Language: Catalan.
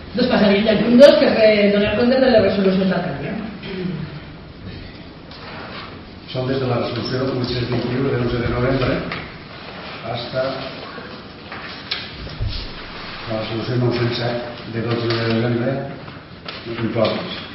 Doncs passaríem del punt 2, que és donar compte de les resolucions d'alcaldia. Són des de la resolució 821 de 11 de novembre hasta la resolució 907 de 12 de novembre incloses.